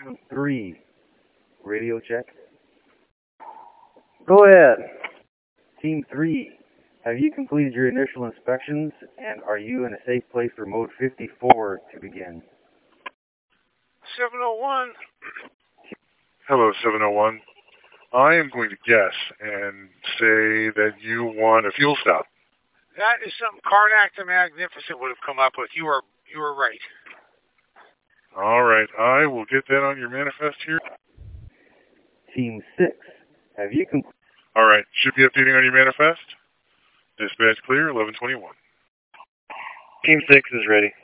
3. Radio check. Go ahead. Team 3, have you completed your initial inspections, and are you in a safe place for mode 54 to begin? 701. Hello, 701. I am going to guess and say that you want a fuel stop. That is something Karnak the Magnificent would have come up with. You were right. All right, I will get that on your manifest here. Team 6, have you completed... All right, should be updating on your manifest. Dispatch clear, 1121. Team 6 is ready.